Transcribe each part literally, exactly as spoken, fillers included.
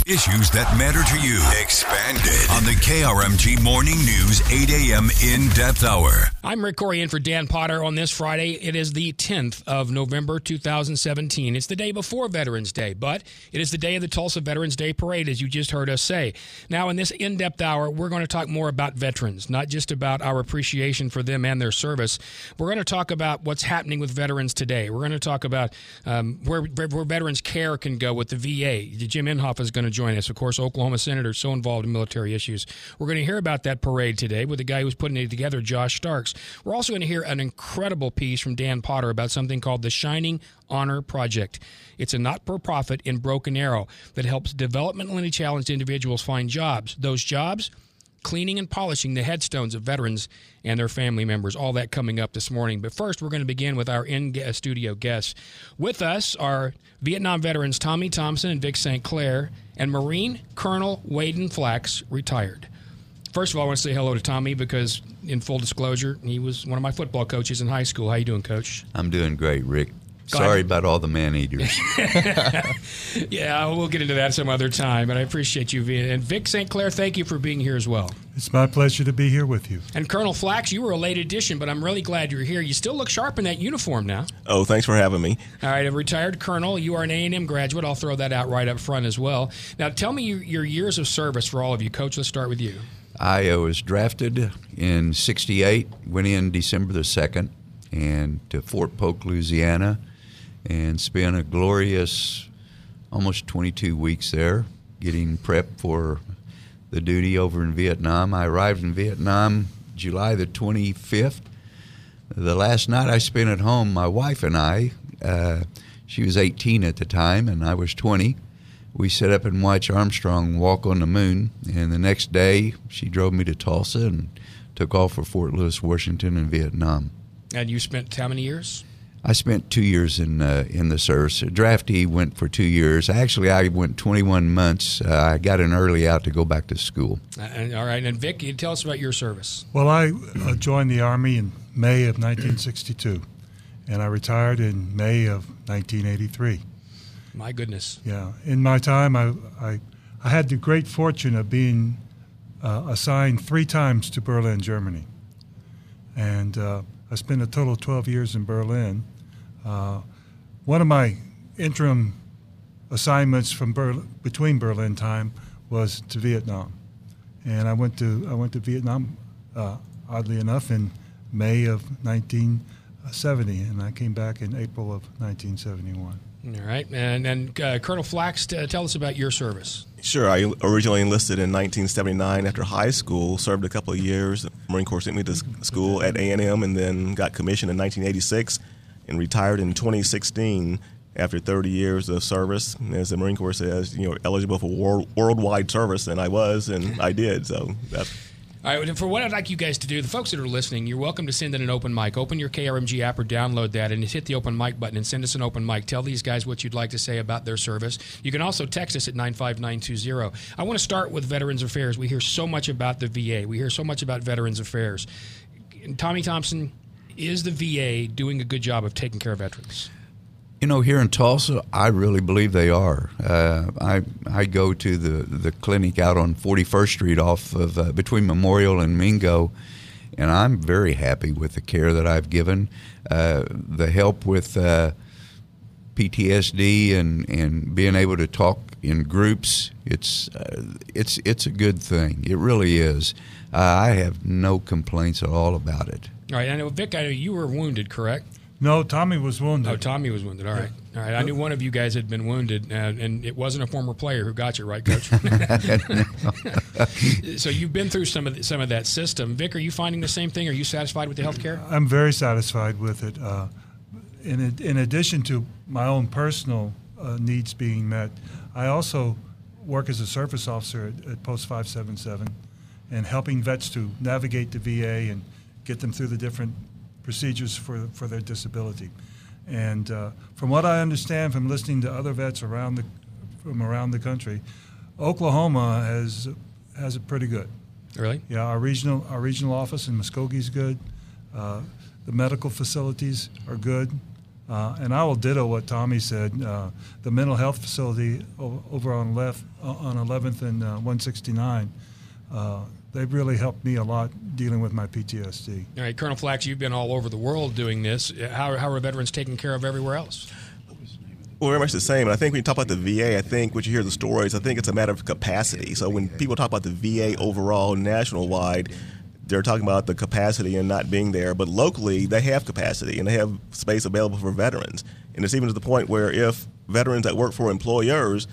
Issues that matter to you. Expanded on the K R M G Morning News eight a.m. In-Depth Hour. I'm Rick Corey in for Dan Potter on this Friday. It is the tenth of November, two thousand seventeen. It's the day before Veterans Day, but it is the day of the Tulsa Veterans Day Parade, as you just heard us say. Now, in this in-depth hour, we're going to talk more about veterans, not just about our appreciation for them and their service. We're going to talk about what's happening with veterans today. We're going to talk about um, where, where veterans care can go with the V A. Jim Inhofe is going to join us. Of course, Oklahoma senator, so involved in military issues. We're going to hear about that parade today with the guy who's putting it together, Josh Starks. We're also going to hear an incredible piece from Dan Potter about something called the Shining Honor Project. It's a not-for-profit in Broken Arrow that helps developmentally challenged individuals find jobs. Those jobs, cleaning and polishing the headstones of veterans and their family members. All that coming up this morning. But first, we're going to begin with our in-studio guests. With us are Vietnam veterans Tommy Thompson and Vic Saint Clair, and Marine Colonel Waden Flax, retired. First of all, I want to say hello to Tommy because, in full disclosure, he was one of my football coaches in high school. How you doing, Coach? I'm doing great, Rick. Sorry about all the man-eaters. Yeah, we'll get into that some other time, but I appreciate you, Vic. And Vic Saint Clair, thank you for being here as well. It's my pleasure to be here with you. And Colonel Flax, you were a late addition, but I'm really glad you're here. You still look sharp in that uniform now. Oh, thanks for having me. All right, a retired colonel. You are an A and M graduate. I'll throw that out right up front as well. Now, tell me your, your years of service for all of you. Coach, let's start with you. I was drafted in sixty-eight, went in December the second, and to Fort Polk, Louisiana, and spent a glorious almost twenty-two weeks there getting prepped for the duty over in Vietnam. I arrived in Vietnam July the twenty-fifth. The last night I spent at home, my wife and I, uh, she was eighteen at the time and I was twenty. We sat up and watched Armstrong walk on the moon, and the next day she drove me to Tulsa and took off for Fort Lewis, Washington in Vietnam. And you spent how many years? I spent two years in uh, in the service. A draftee went for two years. Actually, I went twenty-one months. Uh, I got an early out to go back to school. Uh, and, all right. And, Vic, you tell us about your service. Well, I uh, joined the Army in May of nineteen sixty-two, and I retired in May of nineteen eighty-three. My goodness. Yeah. In my time, I I, I had the great fortune of being uh, assigned three times to Berlin, Germany. And uh, I spent a total of twelve years in Berlin. Uh, one of my interim assignments from Berlin, between Berlin time was to Vietnam, and I went to I went to Vietnam, uh, oddly enough, in May of nineteen seventy, and I came back in April of nineteen seventy-one. All right, and and uh, Colonel Flax, t- tell us about your service. Sure. I originally enlisted in nineteen seventy-nine after high school, served a couple of years. The Marine Corps sent me to school at A and M, and then got commissioned in nineteen eighty-six and retired in twenty sixteen after thirty years of service. As the Marine Corps says, you know, eligible for world, worldwide service, and I was, and I did. So that's... All right, for what I'd like you guys to do, the folks that are listening, you're welcome to send in an open mic. Open your K R M G app or download that and just hit the open mic button and send us an open mic. Tell these guys what you'd like to say about their service. You can also text us at nine five nine two zero. I want to start with Veterans Affairs. We hear so much about the V A. We hear so much about Veterans Affairs. Tommy Thompson, is the V A doing a good job of taking care of veterans? You know, here in Tulsa, I really believe they are. Uh, I I go to the, the clinic out on forty-first Street off of uh, between Memorial and Mingo, and I'm very happy with the care that I've given. Uh, the help with uh, P T S D and, and being able to talk in groups, it's uh, it's it's a good thing. It really is. Uh, I have no complaints at all about it. All right, I know, Vic, I know you were wounded, correct? No, Tommy was wounded. Oh, Tommy was wounded. All right. All right. I knew one of you guys had been wounded, uh, and it wasn't a former player who got you, right, Coach? So you've been through some of the, some of that system. Vic, are you finding the same thing? Are you satisfied with the health care? I'm very satisfied with it. Uh, in in addition to my own personal uh, needs being met, I also work as a service officer at, at Post five seventy-seven and helping vets to navigate the V A and get them through the different procedures for for their disability. And uh, from what I understand from listening to other vets around the from around the country, Oklahoma has has it pretty good. Really? Yeah, our regional our regional office in Muskogee is good. Uh, the medical facilities are good. Uh, and I will ditto what Tommy said. Uh, the mental health facility o- over on left on eleventh and uh, one sixty-nine, uh, they've really helped me a lot dealing with my P T S D. All right, Colonel Flax, you've been all over the world doing this. How, how are veterans taken care of everywhere else? Well, very much the same. And I think when you talk about the V A, I think what you hear the stories, I think it's a matter of capacity. So when people talk about the V A overall, national-wide, they're talking about the capacity and not being there. But locally, they have capacity and they have space available for veterans. And it's even to the point where if veterans that work for employers,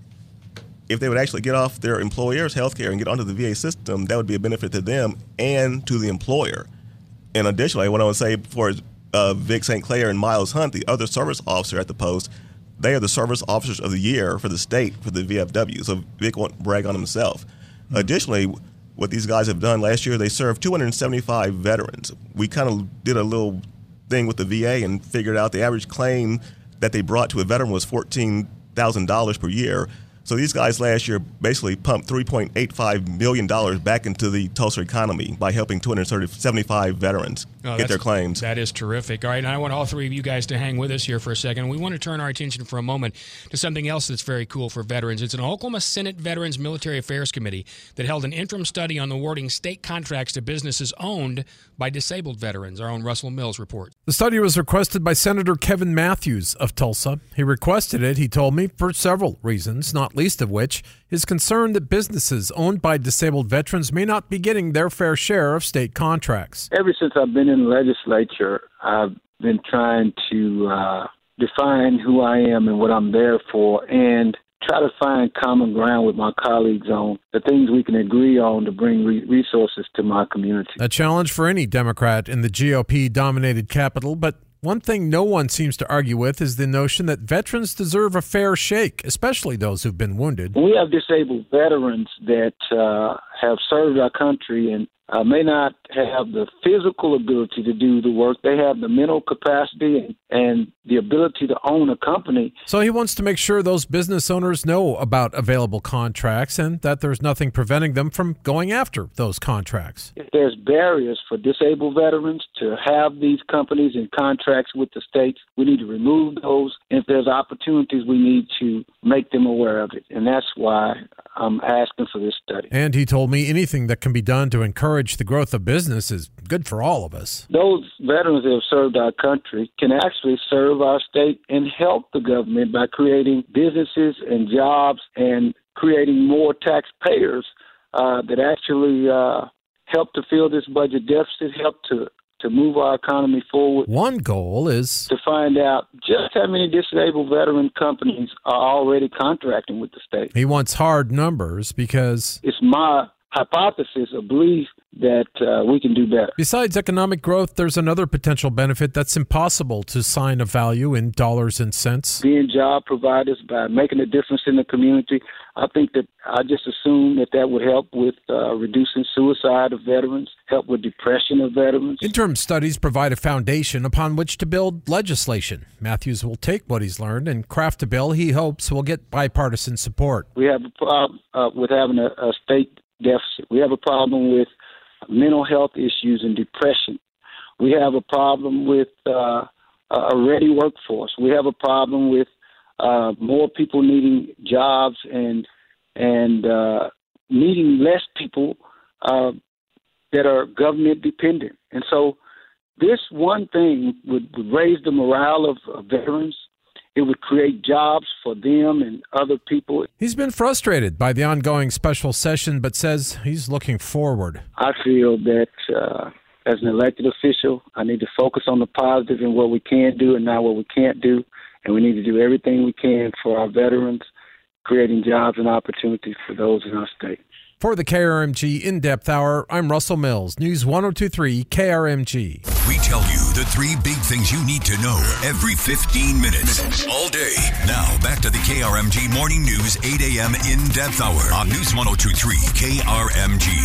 if they would actually get off their employer's health care and get onto the V A system, that would be a benefit to them and to the employer. And additionally, what I would say for uh, Vic Saint Clair and Miles Hunt, the other service officer at the post, they are the service officers of the year for the state for the V F W. So Vic won't brag on himself. Mm-hmm. Additionally, what these guys have done last year, they served two hundred seventy-five veterans. We kind of did a little thing with the V A and figured out the average claim that they brought to a veteran was fourteen thousand dollars per year. So these guys last year basically pumped three point eight five million dollars back into the Tulsa economy by helping two hundred seventy-five veterans oh, get their claims. That is terrific. All right, and I want all three of you guys to hang with us here for a second. We want to turn our attention for a moment to something else that's very cool for veterans. It's an Oklahoma Senate Veterans Military Affairs Committee that held an interim study on awarding state contracts to businesses owned by disabled veterans. Our own Russell Mills reports. The study was requested by Senator Kevin Matthews of Tulsa. He requested it, he told me, for several reasons, not least of which his concern that businesses owned by disabled veterans may not be getting their fair share of state contracts. Ever since I've been in the legislature, I've been trying to uh, define who I am and what I'm there for, and try to find common ground with my colleagues on the things we can agree on to bring re- resources to my community. A challenge for any Democrat in the G O P-dominated capital, but one thing no one seems to argue with is the notion that veterans deserve a fair shake, especially those who've been wounded. We have disabled veterans that uh, have served our country and uh, may not have the physical ability to do the work. They have the mental capacity and, and the ability to own a company. So he wants to make sure those business owners know about available contracts and that there's nothing preventing them from going after those contracts. If there's barriers for disabled veterans to have these companies and contracts with the states, we need to remove those. And if there's opportunities, we need to make them aware of it. And that's why I'm asking for this study. And he told me anything that can be done to encourage the growth of business is good for all of us. Those veterans that have served our country can actually serve our state and help the government by creating businesses and jobs and creating more taxpayers uh, that actually uh, help to fill this budget deficit, help to to move our economy forward. One goal is to find out just how many disabled veteran companies are already contracting with the state. He wants hard numbers because it's my hypothesis, a belief that uh, we can do better. Besides economic growth, there's another potential benefit that's impossible to sign a value in dollars and cents. Being job providers, by making a difference in the community, I think that I just assume that that would help with uh, reducing suicide of veterans, help with depression of veterans. Interim studies provide a foundation upon which to build legislation. Matthews will take what he's learned and craft a bill he hopes will get bipartisan support. We have a problem uh, with having a, a state deficit. We have a problem with mental health issues and depression. We have a problem with uh, a ready workforce. We have a problem with uh, more people needing jobs and and uh, needing less people uh, that are government dependent. And so this one thing would, would raise the morale of, of veterans. It would create jobs for them and other people. He's been frustrated by the ongoing special session, but says he's looking forward. I feel that uh, as an elected official, I need to focus on the positive and what we can do and not what we can't do. And we need to do everything we can for our veterans, creating jobs and opportunities for those in our state. For the K R M G In-Depth Hour, I'm Russell Mills, News one oh two point three K R M G. We tell you the three big things you need to know every fifteen minutes, all day. Now, back to the K R M G Morning News eight a.m. In-Depth Hour on News one oh two point three K R M G.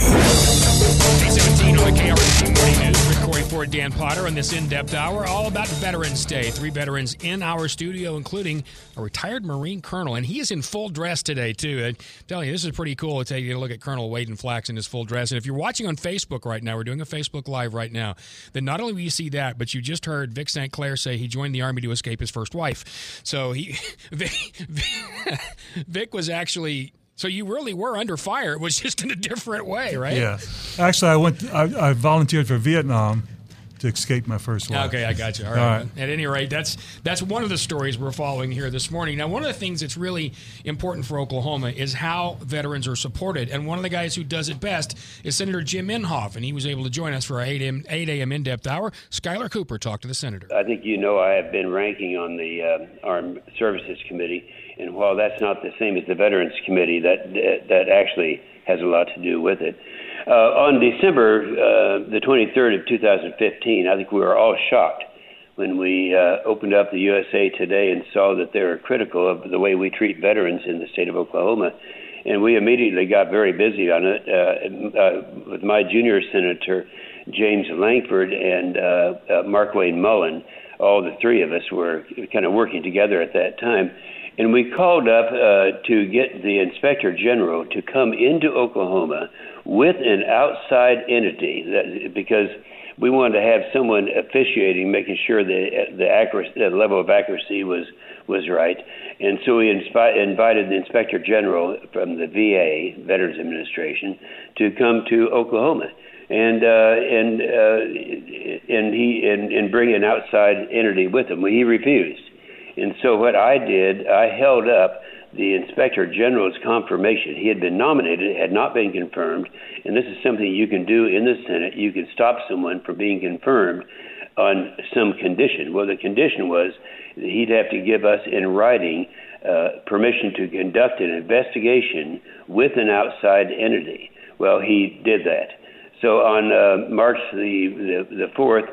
eight seventeen on the K R M G Morning News. Rick Corey for Dan Potter on this In-Depth Hour, all about Veterans Day. Three veterans in our studio, including a retired Marine colonel, and he is in full dress today, too. I'm telling you, this is pretty cool to take a look at Colonel Waden Flax in his full dress. And if you're watching on Facebook right now, we're doing a Facebook Live right now, then not only will you see that, but you just heard Vic Saint Clair say he joined the Army to escape his first wife. So he Vic, Vic was actually... So you really were under fire. It was just in a different way, right? Yeah. Actually, I went. I, I volunteered for Vietnam to escape my first wife. Okay, I got you. All right. All right. At any rate, that's that's one of the stories we're following here this morning. Now, one of the things that's really important for Oklahoma is how veterans are supported. And one of the guys who does it best is Senator Jim Inhofe, and he was able to join us for our eight a.m. in-depth hour. Skylar Cooper talked to the senator. I think you know I have been ranking on the uh, Armed Services Committee. And while that's not the same as the Veterans Committee, that that actually has a lot to do with it. Uh, on December uh, the twenty-third of two thousand fifteen, I think we were all shocked when we uh, opened up the U S A Today and saw that they were critical of the way we treat veterans in the state of Oklahoma. And we immediately got very busy on it uh, uh, with my junior senator, James Langford, and uh, uh, Mark Wayne Mullen. All the three of us were kind of working together at that time. And we called up uh, to get the Inspector General to come into Oklahoma with an outside entity, that, because we wanted to have someone officiating, making sure that the accuracy, the level of accuracy was was right. And so we inspi- invited the Inspector General from the V A, Veterans Administration, to come to Oklahoma. And uh, and uh, and he and, and bring an outside entity with him. Well, he refused. And so what I did, I held up the Inspector General's confirmation. He had been nominated, had not been confirmed, and this is something you can do in the Senate. You can stop someone from being confirmed on some condition. Well, the condition was that he'd have to give us in writing uh, permission to conduct an investigation with an outside entity. Well, he did that. So on uh, March the, the, the fourth,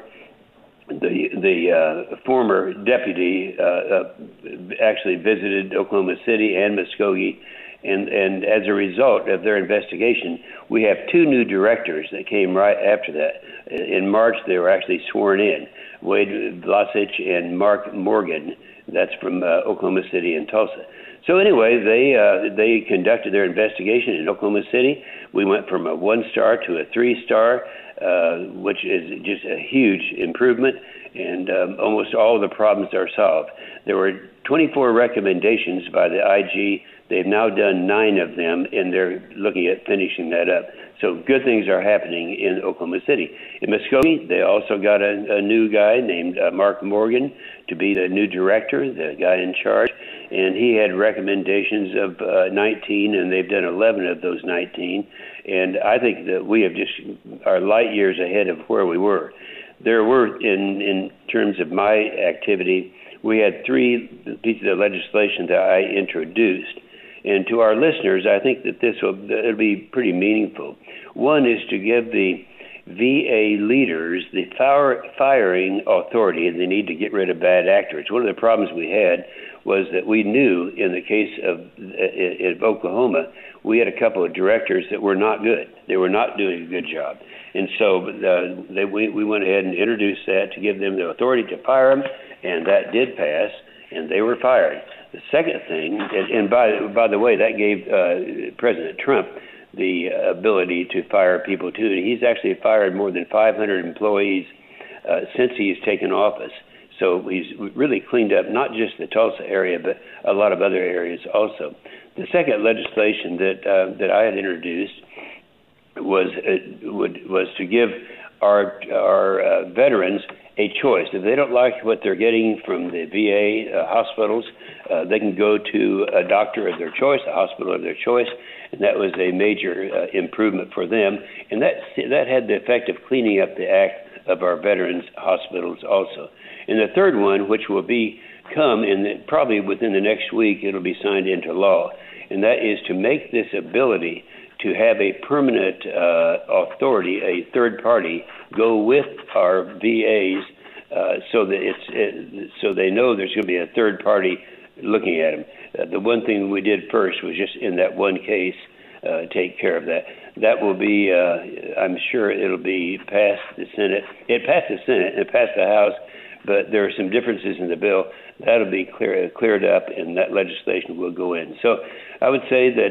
The the uh, former deputy uh, uh, actually visited Oklahoma City and Muskogee, and, and as a result of their investigation, we have two new directors that came right after that. In March, they were actually sworn in, Wade Vlasich and Mark Morgan. That's from uh, Oklahoma City and Tulsa. So anyway, they uh, they conducted their investigation in Oklahoma City. We went from a one-star to a three-star, uh, which is just a huge improvement, and um, almost all of the problems are solved. There were twenty-four recommendations by the I G. They've now done nine of them, and they're looking at finishing that up. So good things are happening in Oklahoma City. In Muskogee, they also got a, a new guy named uh, Mark Morgan to be the new director, the guy in charge, and he had recommendations of uh, nineteen, and they've done eleven of those nineteen. And I think that we have just are light years ahead of where we were. There were, in, in terms of my activity, we had three pieces of legislation that I introduced. And to our listeners, I think that this will it'll be pretty meaningful. One is to give the V A leaders the fire, firing authority, and they need to get rid of bad actors. One of the problems we had was that we knew in the case of, of Oklahoma, we had a couple of directors that were not good. They were not doing a good job. And so uh, they, we, we went ahead and introduced that to give them the authority to fire them, and that did pass, and they were fired. The second thing, and, and by by the way, that gave uh, President Trump the ability to fire people too. He's actually fired more than five hundred employees uh, since he's taken office. So he's really cleaned up not just the Tulsa area, but a lot of other areas also. The second legislation that uh, that I had introduced was uh, would, was to give our our uh, veterans a choice. If they don't like what they're getting from the V A uh, hospitals, uh, they can go to a doctor of their choice, a hospital of their choice, and that was a major uh, improvement for them. And that that had the effect of cleaning up the act of our veterans hospitals also. And the third one, which will be come in the, probably within the next week, it'll be signed into law, and that is to make this ability to have a permanent uh, authority, a third party, go with our V As, uh, so that it's it, so they know there's going to be a third party looking at them. Uh, the one thing we did first was just in that one case uh, take care of that. That will be, uh, I'm sure, it'll be passed the Senate. It passed the Senate. It passed the House but there are some differences in the bill. That'll be clear, cleared up, and that legislation will go in. So I would say that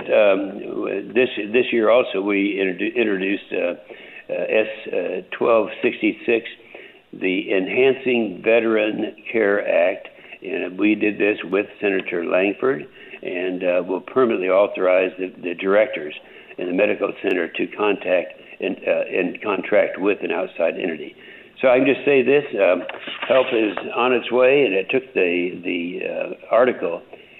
um, this this year also we introdu- introduced uh, uh, S twelve sixty-six, the Enhancing Veteran Care Act, and we did this with Senator Langford, and uh, will permanently authorize the, the directors in the medical center to contact and, uh, and contract with an outside entity. So I can just say this: um, help is on its way, and it took the the uh, article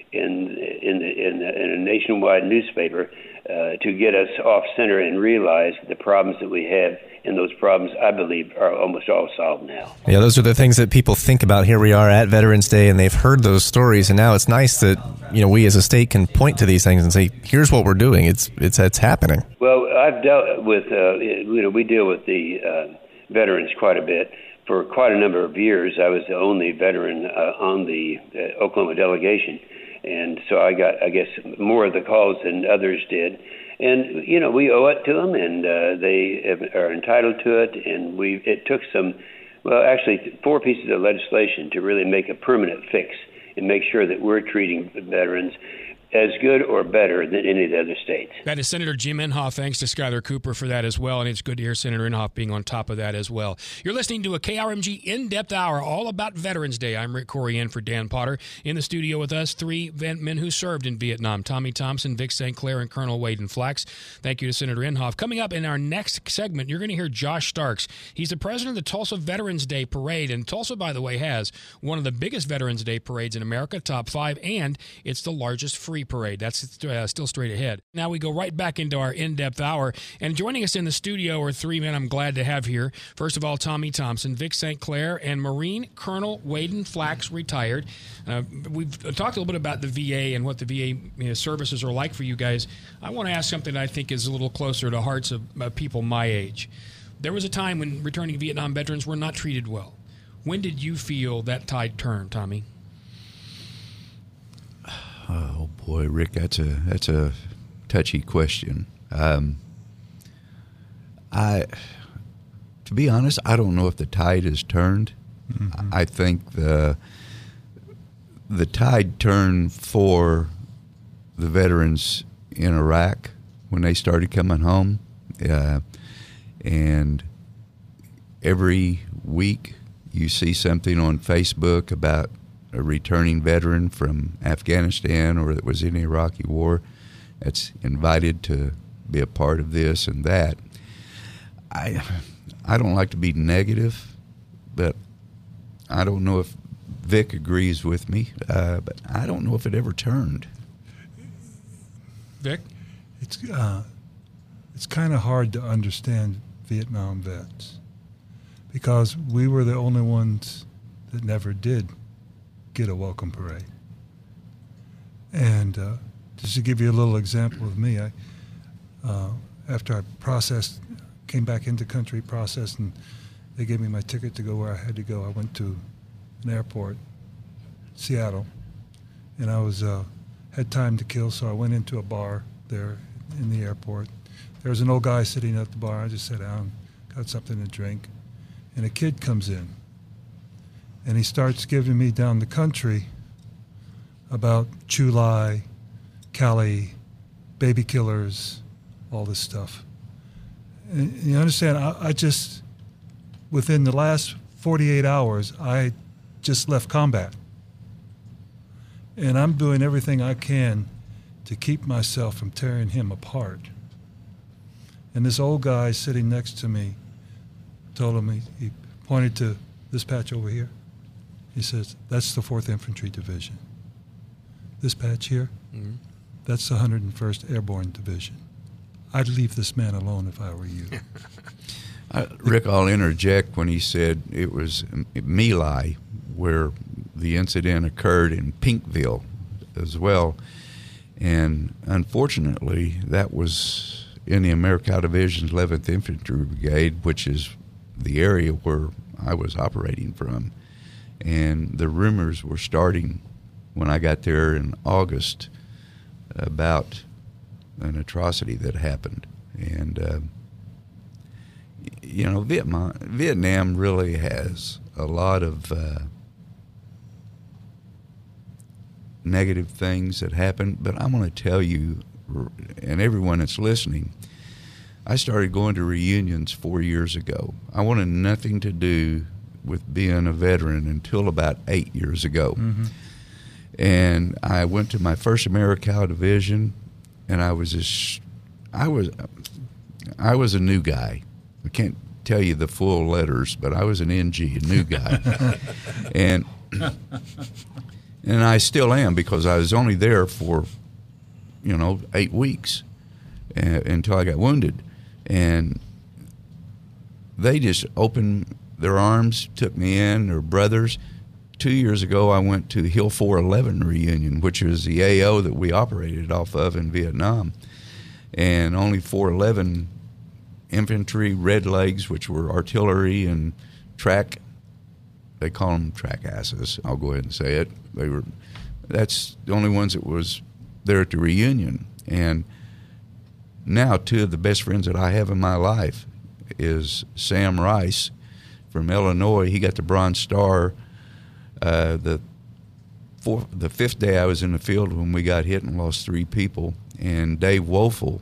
in in, the, in, the, in a nationwide newspaper uh, to get us off center and realize the problems that we have. And those problems, I believe, are almost all solved now. Yeah, those are the things that people think about. Here we are at Veterans Day, and they've heard those stories, and now it's nice that, you know, we as a state can point to these things and say, "Here's what we're doing. It's it's it's happening." Well, I've dealt with, uh, you know, we deal with the uh, veterans quite a bit. For quite a number of years, I was the only veteran uh, on the uh, Oklahoma delegation, and so I got, I guess, more of the calls than others did. And, you know, we owe it to them, and uh, they have, are entitled to it. And we it took some, well, actually four pieces of legislation to really make a permanent fix and make sure that we're treating veterans as good or better than any of the other states. That is Senator Jim Inhofe. Thanks to Skyler Cooper for that as well, and it's good to hear Senator Inhofe being on top of that as well. You're listening to a K R M G In-Depth Hour all about Veterans Day. I'm Rick Corey in for Dan Potter. In the studio with us, three men who served in Vietnam: Tommy Thompson, Vic Saint Clair, and Colonel Waden Flax. Thank you to Senator Inhofe. Coming up in our next segment, you're going to hear Josh Starks. He's the president of the Tulsa Veterans Day Parade, and Tulsa, by the way, has one of the biggest Veterans Day parades in America, top five, and it's the largest free parade. That's uh, still straight ahead. Now we go right back into our in-depth hour, and joining us in the studio are three men I'm glad to have here. First of all, Tommy Thompson, Vic Saint Clair, and Marine Colonel Waden Flax, retired. Uh, we've talked a little bit about the V A and what the V A you know, services are like for you guys. I want to ask something that I think is a little closer to hearts of uh, people my age. There was a time when returning Vietnam veterans were not treated well. When did you feel that tide turn, Tommy? Oh boy, Rick, that's a that's a touchy question. Um, I, to be honest, I don't know if the tide has turned. Mm-hmm. I think the the tide turned for the veterans in Iraq when they started coming home, uh, and every week you see something on Facebook about a returning veteran from Afghanistan or that was in the Iraqi war that's invited to be a part of this and that. I I don't like to be negative, but I don't know if Vic agrees with me, uh, but I don't know if it ever turned. Vic? It's, uh, it's kind of hard to understand Vietnam vets because we were the only ones that never did get a welcome parade. And uh, just to give you a little example of me, I, uh, after I processed, came back into country, processed, and they gave me my ticket to go where I had to go. I went to an airport, Seattle, and I was uh, had time to kill, so I went into a bar there in the airport. There was an old guy sitting at the bar. I just sat down, got something to drink, and a kid comes in. And he starts giving me down the country about Chu Lai, Cali, baby killers, all this stuff. And you understand, I, I just, within the last forty-eight hours, I just left combat. And I'm doing everything I can to keep myself from tearing him apart. And this old guy sitting next to me told him, he, he pointed to this patch over here. He says, that's the fourth Infantry Division. This patch here, mm-hmm. that's the one hundred first Airborne Division. I'd leave this man alone if I were you. uh, Rick, I'll interject when he said it was My Lai where the incident occurred in Pinkville as well. And unfortunately, that was in the Americal Division's eleventh Infantry Brigade, which is the area where I was operating from. And the rumors were starting when I got there in August about an atrocity that happened. And, uh, you know, Vietnam, Vietnam really has a lot of uh, negative things that happened, but I'm going to tell you, and everyone that's listening, I started going to reunions four years ago. I wanted nothing to do with being a veteran until about eight years ago. Mm-hmm. And I went to my first AmeriCal division, and I was this, I was, I was a new guy. I can't tell you the full letters, but I was an N G, a new guy, and and I still am, because I was only there for, you know, eight weeks uh, until I got wounded, and they just opened their arms, took me in. They're brothers. Two years ago, I went to Hill four eleven reunion, which was the A O that we operated off of in Vietnam. And only four eleven infantry, Red Legs, which were artillery and track, they call them track asses, I'll go ahead and say it. They were, that's the only ones that was there at the reunion. And now two of the best friends that I have in my life is Sam Rice from Illinois. He got the Bronze Star Uh, the fourth, the fifth day I was in the field when we got hit and lost three people. And Dave Woelfel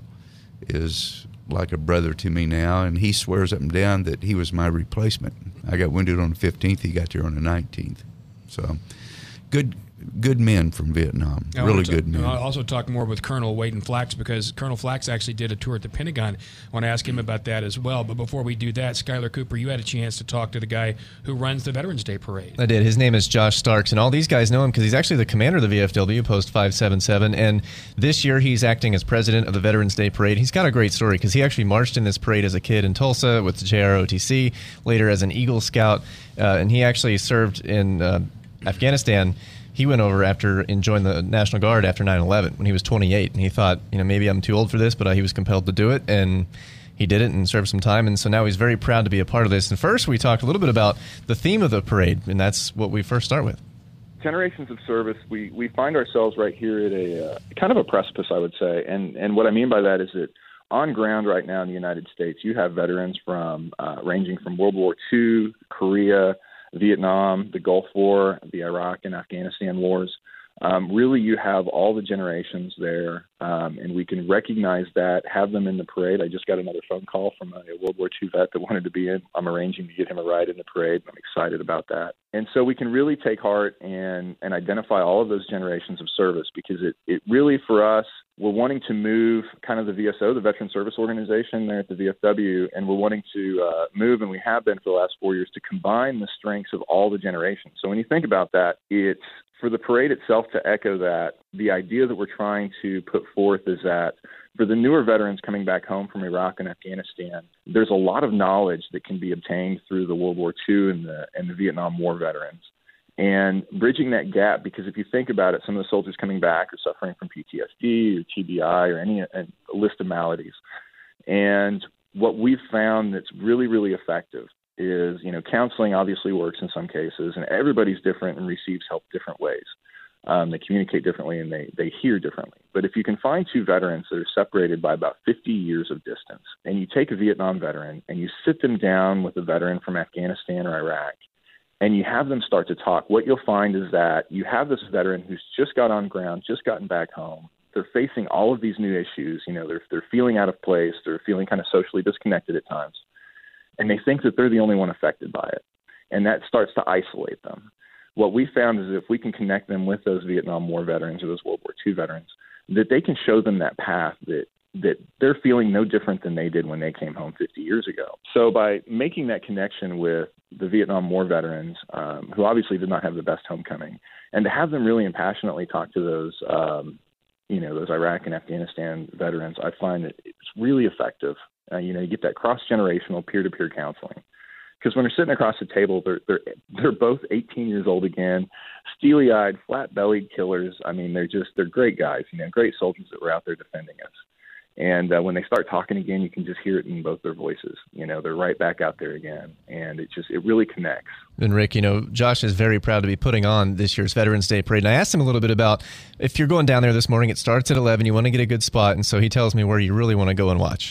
is like a brother to me now, and he swears up and down that he was my replacement. I got wounded on the fifteenth. He got there on the nineteenth. So good good men from Vietnam, I really to, good men. I'll also talk more with Colonel Wayton Flax, because Colonel Flax actually did a tour at the Pentagon. I want to ask him about that as well. But before we do that, Skylar Cooper, you had a chance to talk to the guy who runs the Veterans Day Parade. I did. His name is Josh Starks, and all these guys know him because he's actually the commander of the V F W, Post five seventy-seven, and this year he's acting as president of the Veterans Day Parade. He's got a great story because he actually marched in this parade as a kid in Tulsa with the J R O T C, later as an Eagle Scout, uh, and he actually served in uh, Afghanistan. He went over after and joined the National Guard after nine eleven when he was twenty-eight, and he thought, you know, maybe I'm too old for this, but uh, he was compelled to do it, and he did it and served some time, and so now he's very proud to be a part of this. And first, we talked a little bit about the theme of the parade, and that's what we first start with. Generations of service, we, we find ourselves right here at a uh, kind of a precipice, I would say, and and what I mean by that is that on ground right now in the United States, you have veterans from uh, ranging from World War Two, Korea, Vietnam, the Gulf War, the Iraq and Afghanistan wars. Um, really, you have all the generations there, um, and we can recognize that, have them in the parade. I just got another phone call from a World War Two vet that wanted to be in. I'm arranging to get him a ride in the parade. I'm excited about that. And so we can really take heart and, and identify all of those generations of service, because it, it really, for us, we're wanting to move kind of the V S O, the Veteran Service Organization there at the V F W, and we're wanting to uh, move, and we have been for the last four years, to combine the strengths of all the generations. So when you think about that, it's for the parade itself to echo that. The idea that we're trying to put forth is that for the newer veterans coming back home from Iraq and Afghanistan, there's a lot of knowledge that can be obtained through the World War Two and the, and the Vietnam War veterans. And bridging that gap, because if you think about it, some of the soldiers coming back are suffering from P T S D or T B I or any a list of maladies. And what we've found that's really, really effective is, you know, counseling obviously works in some cases, and everybody's different and receives help different ways. Um, they communicate differently and they, they hear differently. But if you can find two veterans that are separated by about fifty years of distance, and you take a Vietnam veteran and you sit them down with a veteran from Afghanistan or Iraq, and you have them start to talk, what you'll find is that you have this veteran who's just got on ground, just gotten back home. They're facing all of these new issues. You know, they're, they're feeling out of place. They're feeling kind of socially disconnected at times. And they think that they're the only one affected by it. And that starts to isolate them. What we found is if we can connect them with those Vietnam War veterans or those World War Two veterans, that they can show them that path, that that they're feeling no different than they did when they came home fifty years ago. So by making that connection with the Vietnam War veterans, um, who obviously did not have the best homecoming, and to have them really and passionately talk to those, um, you know, those Iraq and Afghanistan veterans, I find that it's really effective. Uh, you know, you get that cross-generational peer-to-peer counseling. Because when they're sitting across the table, they're they're they're both eighteen years old again, steely-eyed, flat-bellied killers. I mean, they're just they're great guys, you know, great soldiers that were out there defending us. And uh, when they start talking again, you can just hear it in both their voices. You know, they're right back out there again, and it just it really connects. And Rick, you know, Josh is very proud to be putting on this year's Veterans Day Parade. And I asked him a little bit about if you're going down there this morning. It starts at eleven. You want to get a good spot, and so he tells me where you really want to go and watch.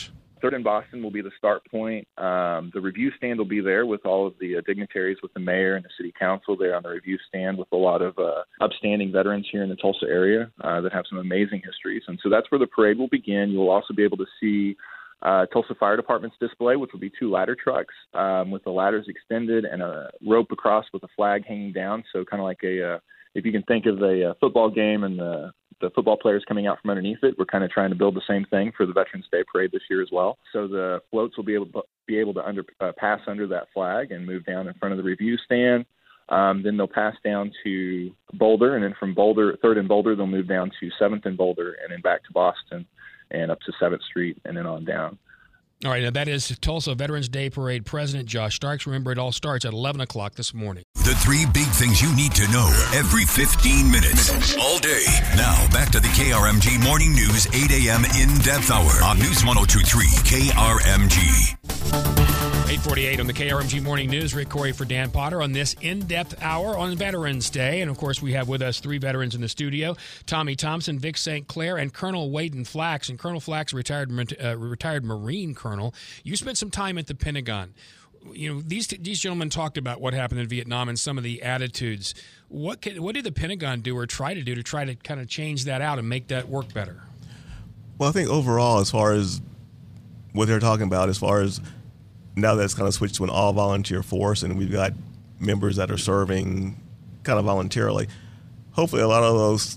Third and Boston will be the start point. Um, the review stand will be there with all of the uh, dignitaries, with the mayor and the city council there on the review stand, with a lot of uh, upstanding veterans here in the Tulsa area uh, that have some amazing histories. And so that's where the parade will begin. You will also be able to see uh, Tulsa Fire Department's display, which will be two ladder trucks um, with the ladders extended and a rope across with a flag hanging down. So kind of like a, uh, if you can think of a, a football game and the the football players coming out from underneath it, we're kind of trying to build the same thing for the Veterans Day Parade this year as well. So the floats will be able to be able to under, uh, pass under that flag and move down in front of the review stand. Um, then they'll pass down to Boulder, and then from Boulder, Third and Boulder, they'll move down to Seventh and Boulder, and then back to Boston, and up to Seventh Street, and then on down. All right, now that is Tulsa Veterans Day Parade President Josh Starks. Remember, it all starts at eleven o'clock this morning. The three big things you need to know every fifteen minutes, all day. Now, back to the K R M G Morning News eight a.m. In-Depth Hour on News one oh two point three K R M G. eight forty-eight on the K R M G Morning News. Rick Corey for Dan Potter on this in-depth hour on Veterans Day. And, of course, we have with us three veterans in the studio, Tommy Thompson, Vic Saint Clair, and Colonel Waden Flax. And Colonel Flax, retired uh, retired Marine Colonel. You spent some time at the Pentagon. You know, these these gentlemen talked about what happened in Vietnam and some of the attitudes. What can, what did the Pentagon do or try to do to try to kind of change that out and make that work better? Well, I think overall, as far as what they're talking about, as far as now that it's kind of switched to an all-volunteer force and we've got members that are serving kind of voluntarily, hopefully a lot of those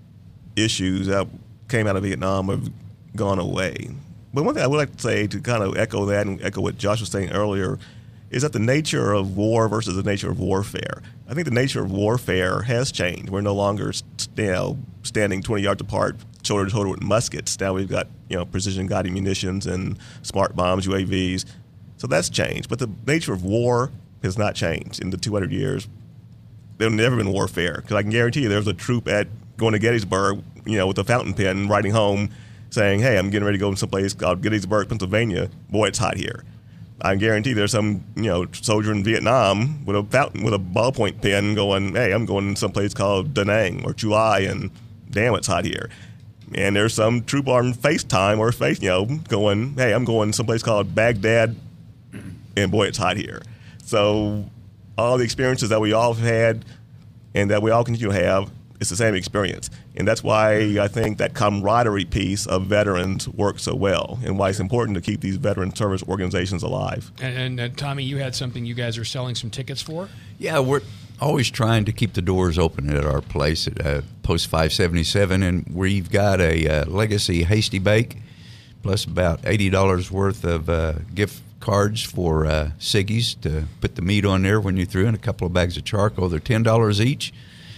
issues that came out of Vietnam have gone away. But one thing I would like to say to kind of echo that and echo what Josh was saying earlier is that the nature of war versus the nature of warfare. I think the nature of warfare has changed. We're no longer you know, standing twenty yards apart, shoulder to shoulder with muskets. Now we've got you know precision-guided munitions and smart bombs, U A Vs. So that's changed. But the nature of war has not changed in the two hundred years. There's never been warfare. Because I can guarantee you there was a troop at going to Gettysburg, you know, with a fountain pen writing home saying, hey, I'm getting ready to go to someplace called Gettysburg, Pennsylvania. Boy, it's hot here. I guarantee there's some, you know, soldier in Vietnam with a fountain, with a ballpoint pen going, hey, I'm going to someplace called Da Nang or Chuai, and damn, it's hot here. And there's some troop on FaceTime or Face, you know, going, hey, I'm going someplace called Baghdad, and boy, it's hot here. So all the experiences that we all have had and that we all continue to have, it's the same experience. And that's why I think that camaraderie piece of veterans works so well and why it's important to keep these veteran service organizations alive. And, and uh, Tommy, you had something you guys are selling some tickets for? Yeah, we're always trying to keep the doors open at our place at uh, Post five seventy-seven, and we've got a uh, Legacy Hasty Bake plus about eighty dollars worth of uh, gift cards for uh, Siggy's to put the meat on there when you're through, and a couple of bags of charcoal. They're ten dollars each.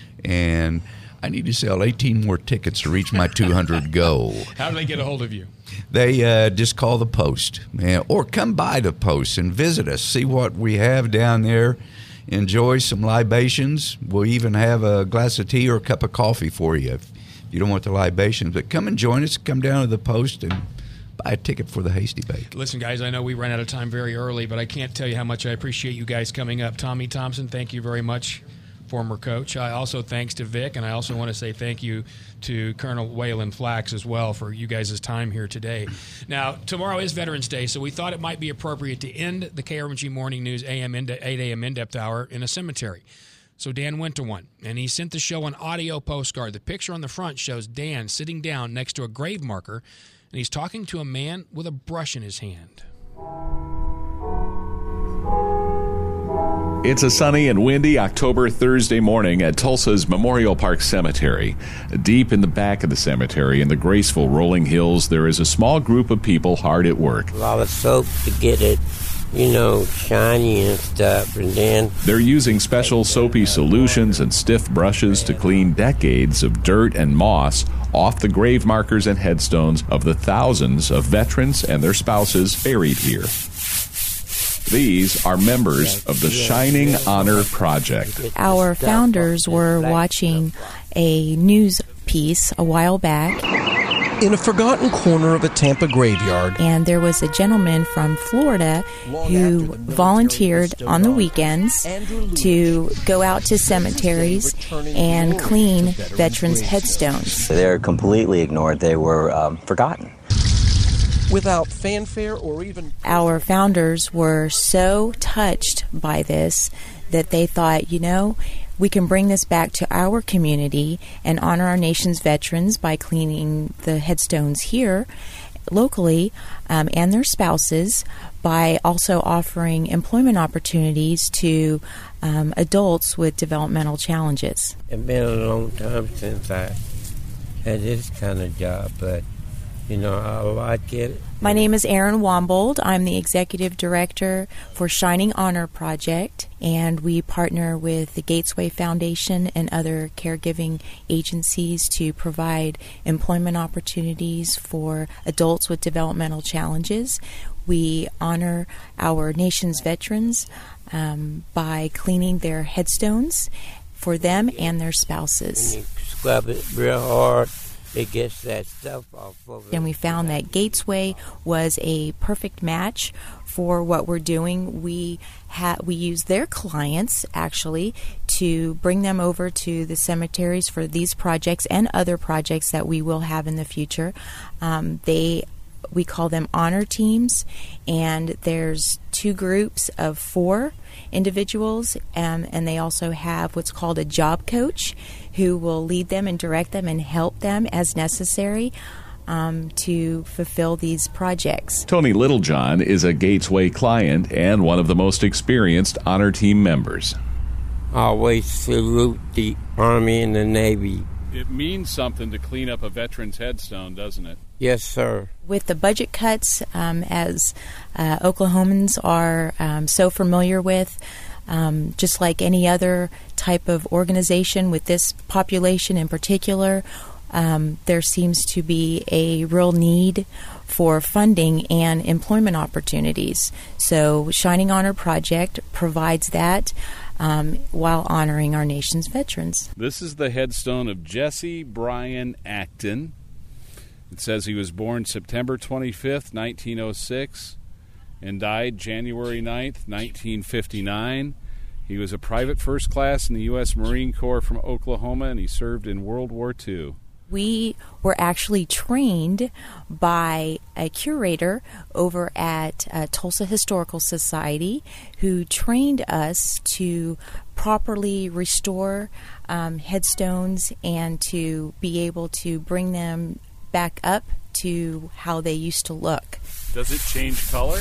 And I need to sell eighteen more tickets to reach my two hundred goal. How do they get a hold of you? They uh, just call the Post, man, or come by the Post and visit us, see what we have down there, enjoy some libations. We'll even have a glass of tea or a cup of coffee for you if you don't want the libations. But come and join us. Come down to the Post and buy a ticket for the Hasty Bake. Listen, guys, I know we ran out of time very early, but I can't tell you how much I appreciate you guys coming up. Tommy Thompson, thank you very much. Former coach. I also thanks to Vic, and I also want to say thank you to Colonel Waylon Flax as well for you guys' time here today. Now, tomorrow is Veterans Day, so we thought it might be appropriate to end the K R M G Morning News A M eight a.m. in-depth hour in a cemetery. So Dan went to one, and he sent the show an audio postcard. The picture on the front shows Dan sitting down next to a grave marker, and he's talking to a man with a brush in his hand. It's a sunny and windy October Thursday morning at Tulsa's Memorial Park Cemetery. Deep in the back of the cemetery, in the graceful rolling hills, there is a small group of people hard at work. A lot of soap to get it, you know, shiny and stuff, and then... They're using special soapy solutions and stiff brushes to clean decades of dirt and moss off the grave markers and headstones of the thousands of veterans and their spouses buried here. These are members of the Shining Honor Project. Our founders were watching a news piece a while back. In a forgotten corner of a Tampa graveyard. And there was a gentleman from Florida who volunteered on the weekends to go out to cemeteries and clean veterans' headstones. They were completely ignored. They were um, forgotten. without fanfare or even... Our founders were so touched by this that they thought, you know, we can bring this back to our community and honor our nation's veterans by cleaning the headstones here locally um, and their spouses, by also offering employment opportunities to um, adults with developmental challenges. It's been a long time since I had this kind of job, but, you know, I like it. My name is Erin Wombold. I'm the Executive Director for Shining Honor Project, and we partner with the Gatesway Foundation and other caregiving agencies to provide employment opportunities for adults with developmental challenges. We honor our nation's veterans um, by cleaning their headstones for them and their spouses. When you scrub it real hard, it gets that stuff off of it. And we found that Gatesway was a perfect match for what we're doing. We ha- we use their clients, actually, to bring them over to the cemeteries for these projects and other projects that we will have in the future. Um, they We call them honor teams, and there's two groups of four individuals, um, and they also have what's called a job coach who will lead them and direct them and help them as necessary um, to fulfill these projects. Tony Littlejohn is a Gatesway client and one of the most experienced honor team members. I always salute the Army and the Navy. It means something to clean up a veteran's headstone, doesn't it? Yes, sir. With the budget cuts, um, as uh, Oklahomans are um, so familiar with, um, just like any other type of organization with this population in particular, um, there seems to be a real need for funding and employment opportunities. So Shining Honor Project provides that um, while honoring our nation's veterans. This is the headstone of Jesse Bryan Acton. It says he was born September twenty-fifth, nineteen oh six, and died January ninth, nineteen fifty-nine. He was a private first class in the U S Marine Corps from Oklahoma, and he served in World War Two. We were actually trained by a curator over at uh, Tulsa Historical Society who trained us to properly restore um, headstones and to be able to bring them back up to how they used to look. Does it change color?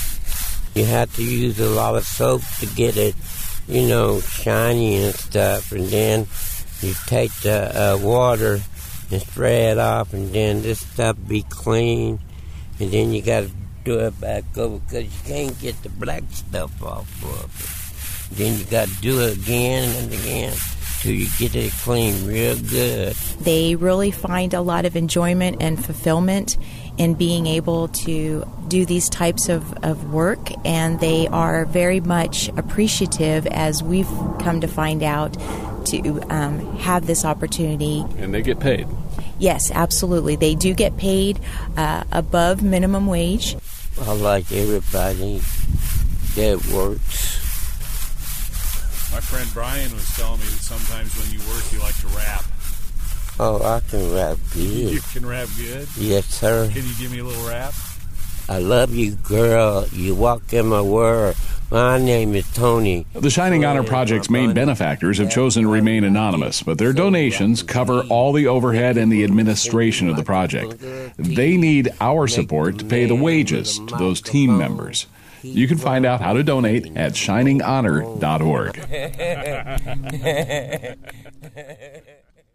You have to use a lot of soap to get it, you know, shiny and stuff, and then you take the uh, water and spray it off, and then this stuff be clean, and then you got to do it back over because you can't get the black stuff off of it. Then you got to do it again and again till you get it clean real good. They really find a lot of enjoyment and fulfillment in being able to do these types of, of work, and they are very much appreciative, as we've come to find out, to um, have this opportunity. And they get paid? Yes, absolutely. They do get paid uh, above minimum wage. I like everybody that works. My friend Brian was telling me that sometimes when you work, you like to rap. Oh, I can rap good. You can rap good? Yes, sir. Can you give me a little rap? I love you, girl. You walk in my world. My name is Tony. The Shining Honor Project's main benefactors have chosen to remain anonymous, but their donations cover all the overhead and the administration of the project. They need our support to pay the wages to those team members. You can find out how to donate at shining honor dot org.